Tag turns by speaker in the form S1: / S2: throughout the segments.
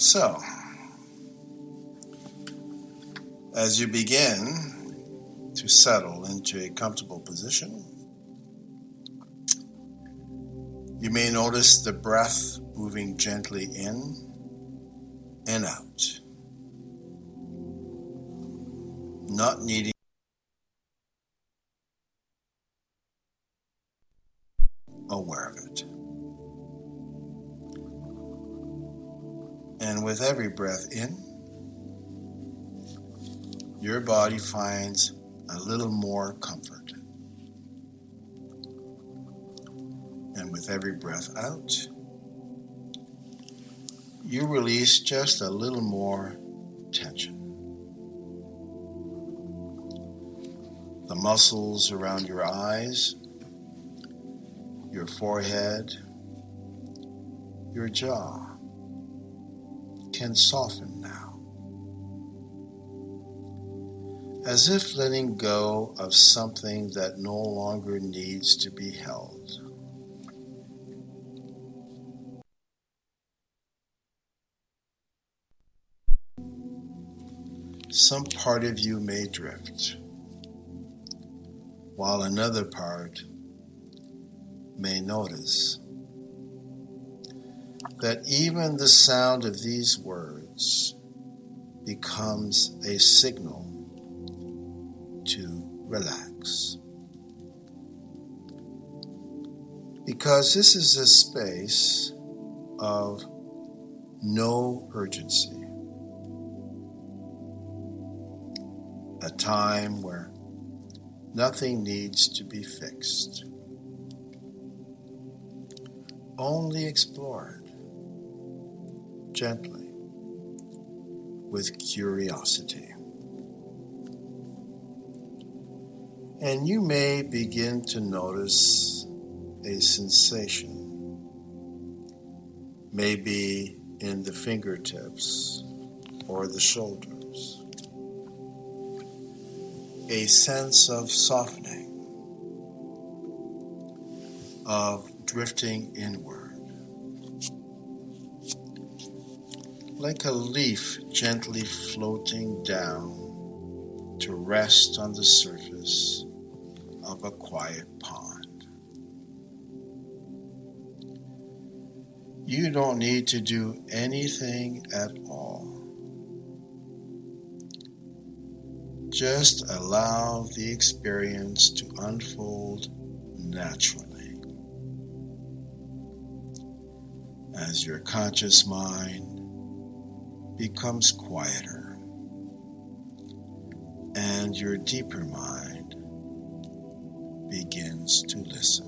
S1: So, as you begin to settle into a comfortable position, you may notice the breath moving gently in and out, not needing aware of it. And with every breath in, your body finds a little more comfort. And with every breath out, you release just a little more tension. The muscles around your eyes, your forehead, your jaw can soften now, as if letting go of something that no longer needs to be held. Some part of you may drift, while another part may notice that even the sound of these words becomes a signal to relax. Because this is a space of no urgency, a time where nothing needs to be fixed, only explored gently with curiosity. And you may begin to notice a sensation, maybe in the fingertips or the shoulders, a sense of softening, of drifting inward, like a leaf gently floating down to rest on the surface of a quiet pond. You don't need to do anything at all. Just allow the experience to unfold naturally as your conscious mind becomes quieter and your deeper mind begins to listen.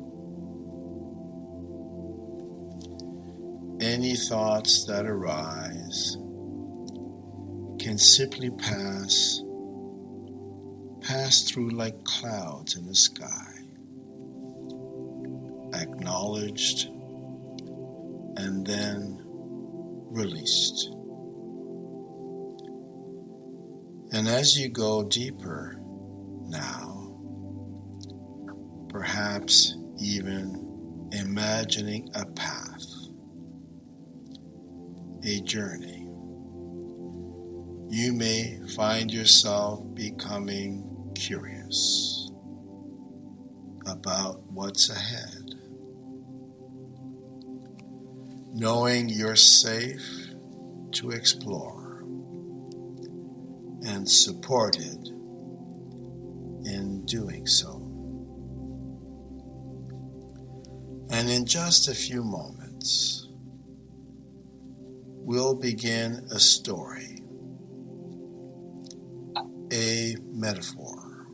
S1: Any thoughts that arise can simply pass through like clouds in the sky, acknowledged and then released. And as you go deeper now, perhaps even imagining a path, a journey, you may find yourself becoming curious about what's ahead, knowing you're safe to explore and supported in doing so. And in just a few moments, we'll begin a story, a metaphor,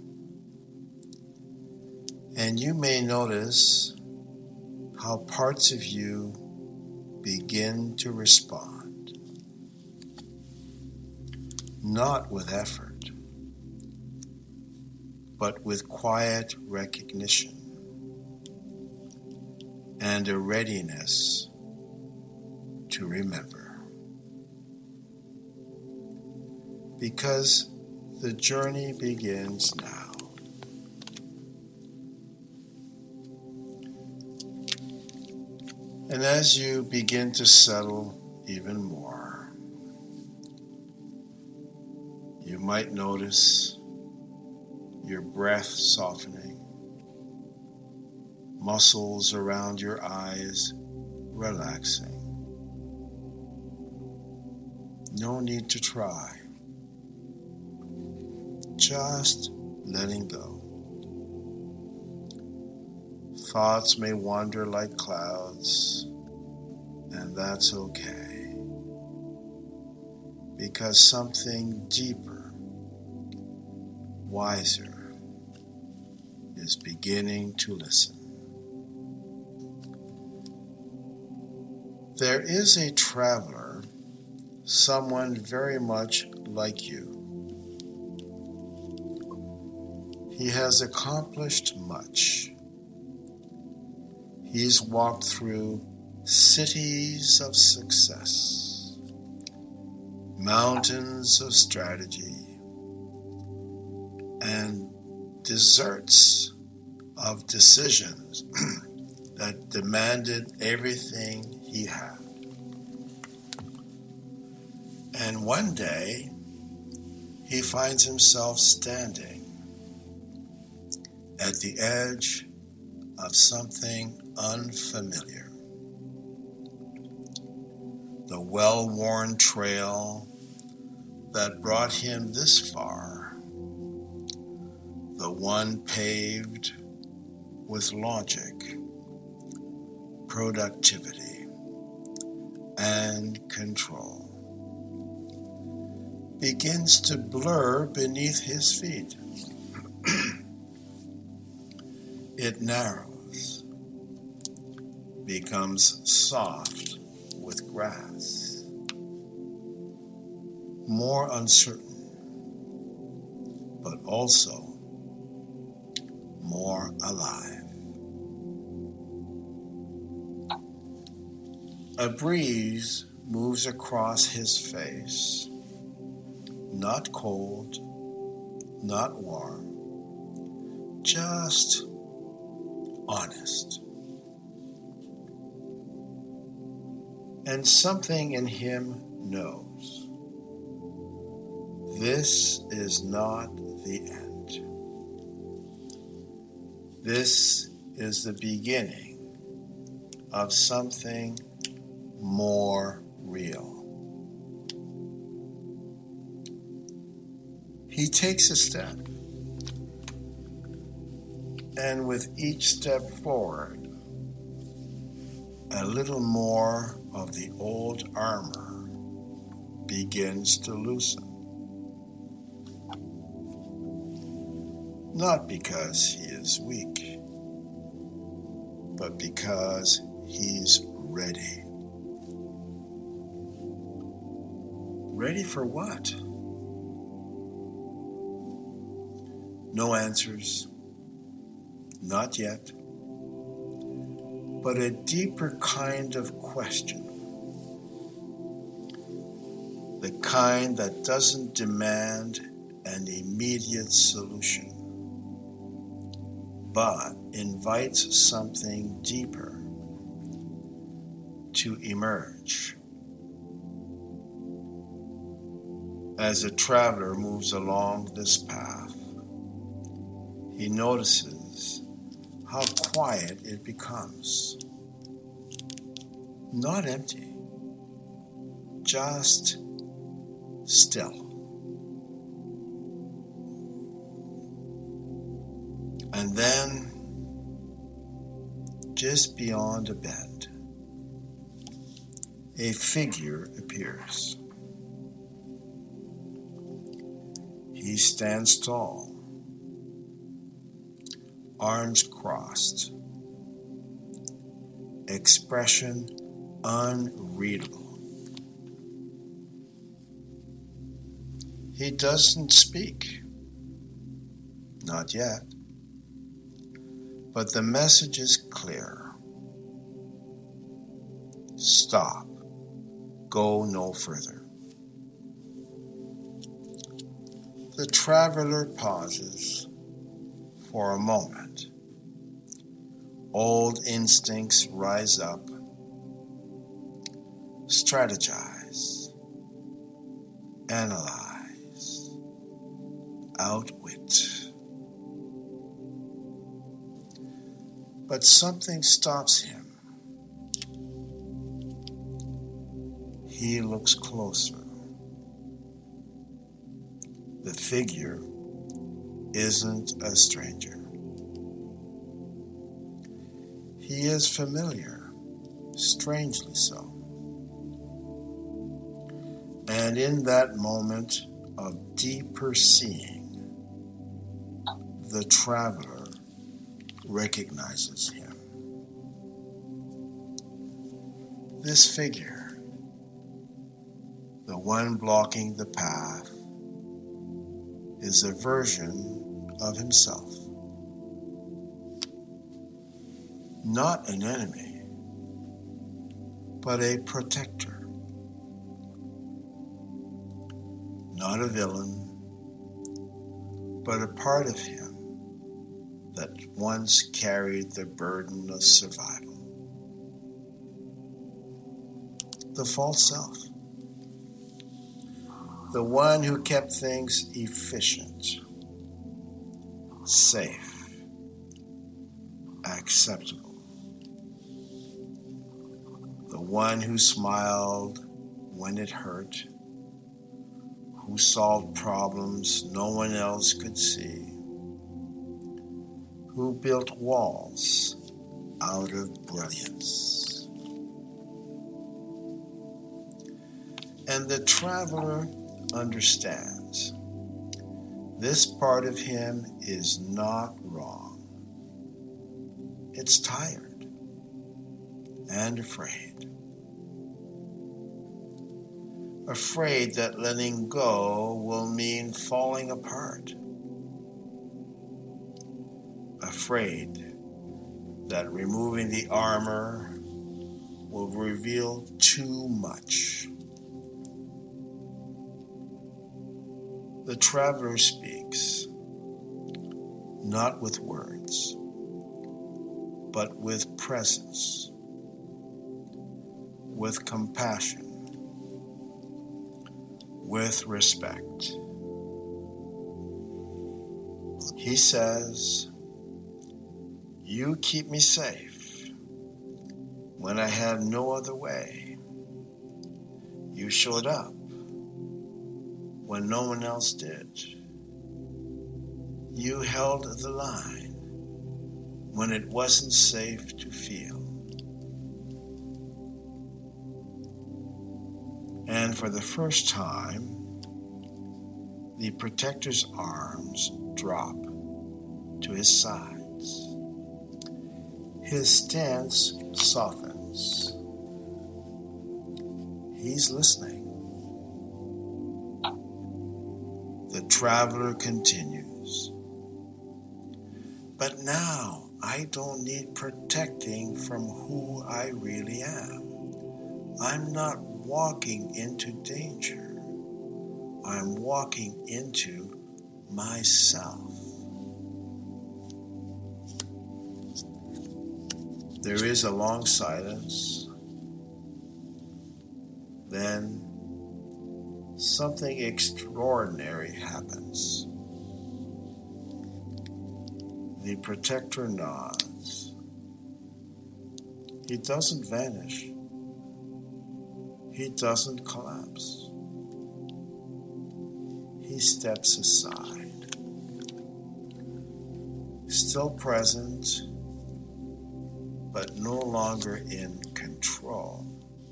S1: and you may notice how parts of you begin to respond, not with effort, but with quiet recognition and a readiness to remember. Because the journey begins now. And as you begin to settle even more, You might notice your breath softening, muscles around your eyes relaxing. No need to try. Just letting go. Thoughts may wander like clouds, and that's okay, because something deeper, wiser, is beginning to listen. There is a traveler, someone very much like you. He has accomplished much. He's walked through cities of success, mountains of strategy, and deserts of decisions that demanded everything he had. And one day, he finds himself standing at the edge of something unfamiliar. The well-worn trail that brought him this far, the one paved with logic, productivity, and control, begins to blur beneath his feet. It narrows, becomes soft with grass, more uncertain, but also more alive. A breeze moves across his face, not cold, not warm, just honest. And something in him knows this is not the end. This is the beginning of something more real. He takes a step, and with each step forward, a little more of the old armor begins to loosen. Not because he is weak, but because he's ready. Ready for what? No answers. Not yet. But a deeper kind of question. The kind that doesn't demand an immediate solution, but invites something deeper to emerge. As a traveler moves along this path, he notices how quiet it becomes. Not empty, just still. And then, just beyond a bend, a figure appears. He stands tall, arms crossed, expression unreadable. He doesn't speak, not yet, but the message is clear. Stop, go no further. The traveler pauses for a moment. Old instincts rise up, strategize, analyze, outwit. But something stops him. He looks closer. The figure isn't a stranger. He is familiar, strangely so. And in that moment of deeper seeing, the traveler recognizes him. This figure, the one blocking the path, is a version of himself. Not an enemy, but a protector. Not a villain, but a part of him that once carried the burden of survival. The false self. The one who kept things efficient, safe, acceptable. The one who smiled when it hurt, who solved problems no one else could see, who built walls out of brilliance. And the traveler understands this part of him is not wrong. It's tired and afraid. Afraid that letting go will mean falling apart. Afraid that removing the armor will reveal too much. The traveler speaks, not with words, but with presence, with compassion, with respect. He says, "You keep me safe when I had no other way. You showed up when no one else did. You held the line when it wasn't safe to feel." And for the first time, the protector's arms drop to his sides. His stance softens. He's listening. The traveler continues. But now I don't need protecting from who I really am. I'm not walking into danger. I'm walking into myself. There is a long silence. Then something extraordinary happens. The protector nods. He doesn't vanish. He doesn't collapse. He steps aside. Still present, but no longer in control.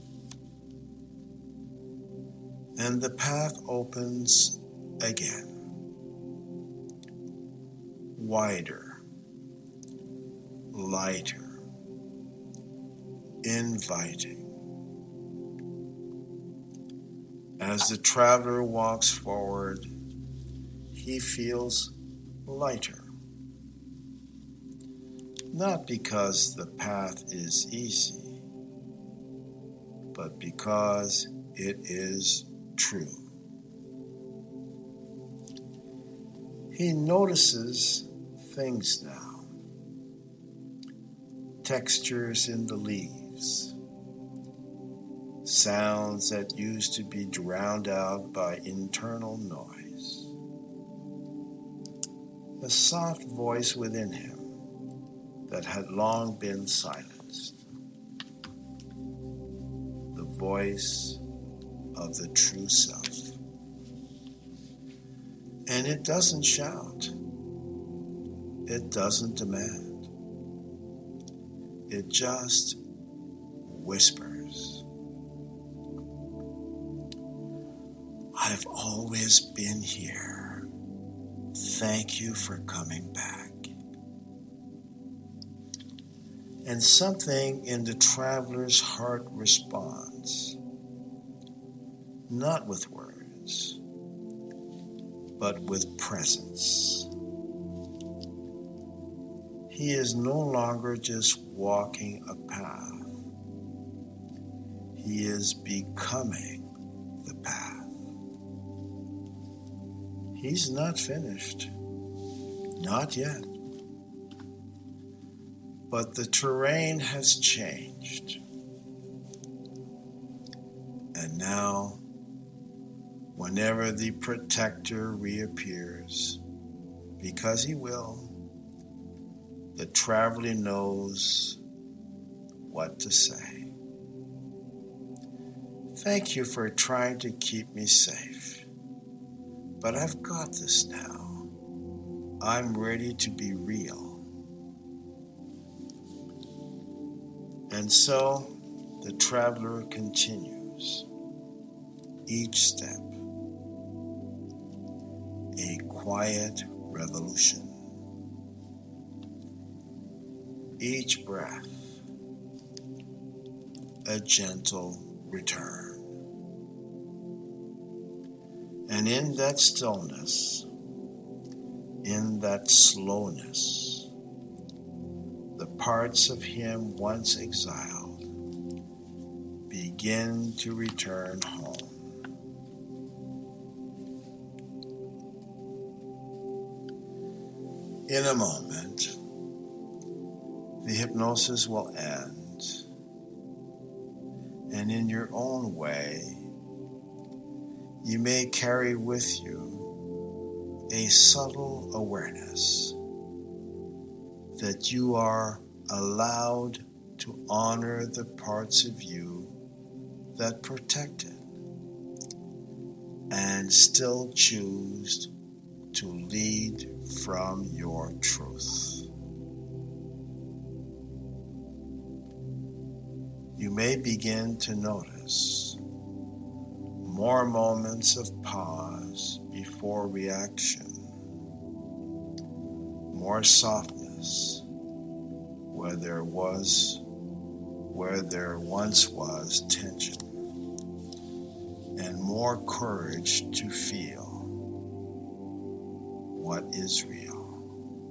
S1: And the path opens again. Wider, lighter, inviting. As the traveler walks forward, he feels lighter. Not because the path is easy, but because it is true. He notices things now. Textures in the leaves. Sounds that used to be drowned out by internal noise. the soft voice within him that had long been silenced, the voice of the true self. And it doesn't shout, it doesn't demand, it just whispers. I've always been here. Thank you for coming back. And something in the traveler's heart responds, not with words, but with presence. He is no longer just walking a path. He is becoming the path. He's not finished, not yet. But the terrain has changed. And now, whenever the protector reappears, because he will, the traveler knows what to say. Thank you for trying to keep me safe. But I've got this now. I'm ready to be real. And so the traveler continues. Each step, a quiet revolution. Each breath, a gentle return. And in that stillness, in that slowness, the parts of him once exiled begin to return home. In a moment, the hypnosis will end, and in your own way, you may carry with you a subtle awareness that you are allowed to honor the parts of you that protected and still choose to lead from your truth. You may begin to notice more moments of pause before reaction, more softness where there once was tension, and more courage to feel what is real.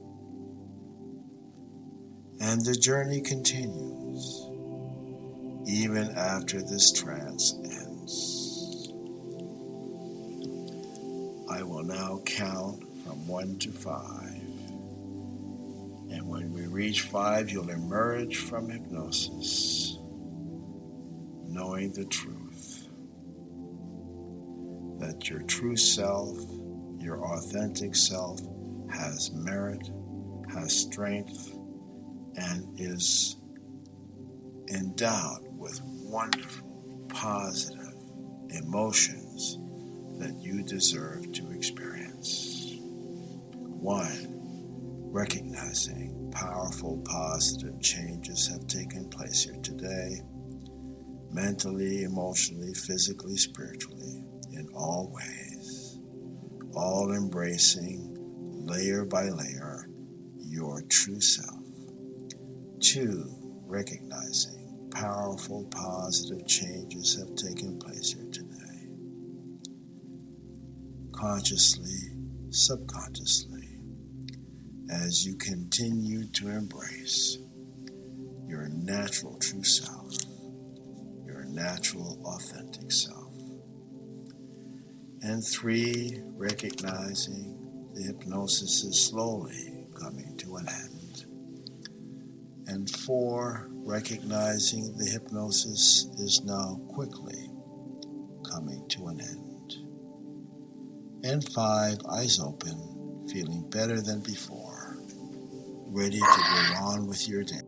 S1: And the journey continues even after this trance ends. I will now count from 1 to 5. And when we reach 5, you'll emerge from hypnosis knowing the truth that your true self, your authentic self, has merit, has strength, and is endowed with wonderful, positive emotions that you deserve to experience. 1, recognizing powerful, positive changes have taken place here today, mentally, emotionally, physically, spiritually, in all ways, all embracing, layer by layer, your true self. 2, recognizing powerful, positive changes have taken place here today. Consciously, subconsciously, as you continue to embrace your natural true self, your natural authentic self. And 3, recognizing the hypnosis is slowly coming to an end. And 4, recognizing the hypnosis is now quickly coming to an end. And 5, eyes open, feeling better than before, ready to go on with your day.